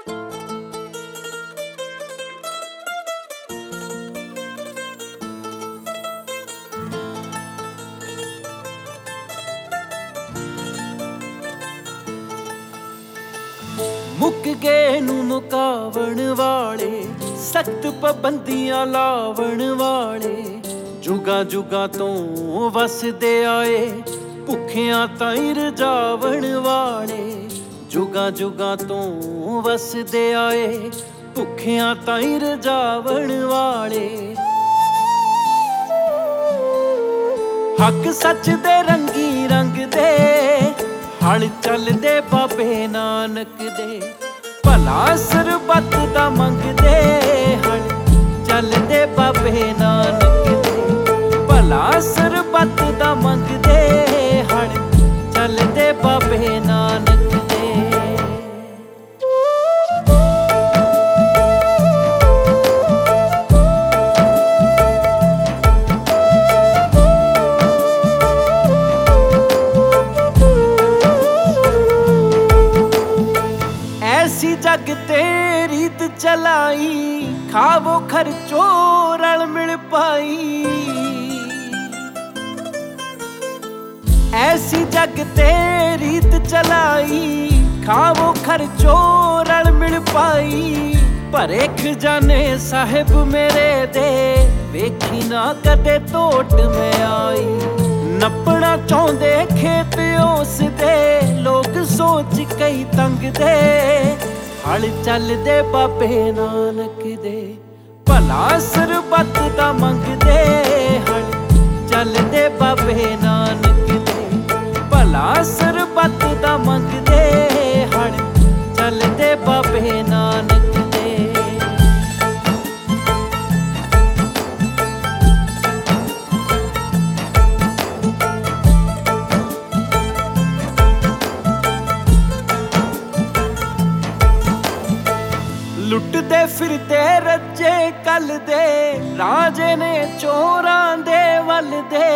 ਮੁੱਕ ਗਏ ਨੂੰ ਮੁਕਾਵਣ ਵਾਲੇ, ਸਖਤ ਪਾਬੰਦੀਆਂ ਲਾਵਣ ਵਾਲੇ, ਜੁਗਾਂ ਜੁਗਾਂ ਤੋਂ ਵਸਦੇ ਆਏ, ਭੁੱਖਿਆਂ ਤਾਈਂ ਰਜਾਵਣ ਵਾਲੇ। ਜੁਗਾਂ ਜੁਗਾਂ ਤੋਂ ਵਸਦੇ ਆਏ, ਭੁੱਖਿਆਂ ਤਾਈਂ ਰਜਾਵਣ ਵਾਲੇ। ਹੱਕ ਸੱਚ ਦੇ ਰੰਗੀ ਰੰਗ ਦੇ, ਹਲ ਚੱਲਦੇ ਬਾਬੇ ਨਾਨਕ ਦੇ। ਭਲਾ ਸਰਬੱਤ ਦਾ ਮੰਗਦੇ, ਹਲ ਚੱਲਦੇ ਬਾਬੇ ਨਾਨਕ ਦੇ। ਭਲਾ ਸਰਬੱਤ ਦਾ ਮੰਗਦੇ, ਹਲ ਚੱਲਦੇ ਬਾਬੇ ਨਾਨਕ ਦੇ। ऐसी जग ते रीत चलाई, खावो खर्चो रल मिल पाई। ऐसी जग ते रीत चलाई, खावो खर्चो रल मिल पाई। भरे खजाने साहिब मेरे दे, वेखी ना कदे टोट में आई। नपना चाहुंदे खेत उस दे, लोग सोच कई तंग दे। हल चलदे बाबे नानक दे, भला सरबत दा मंगदे। हल चलदे बाबे नानक दे, भला सरबत दा मंगदे। हल चलदे बाबे नानक दे। लुटदे फिरदे रज्जे कल दे, राजे ने चोरां दे वल दे।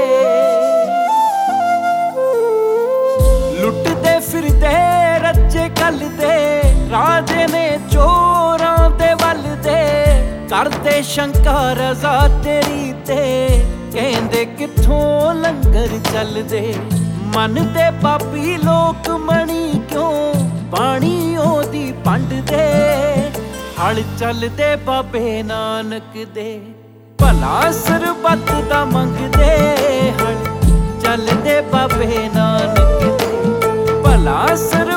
लुटदे फिरदे रज्जे कल दे, राजे ने चोरां दे वल दे। करदे शंका रज़ा तेरी ते, कहंदे कित्थों लंगर चलदे। मनदे पापी लोक मणी क्यों, बाणी ओदी पंड दे। हल चलदे बाबे नानक दे, भला सरबत दा मंगदे। हल चलदे बाबे नानक दे, भला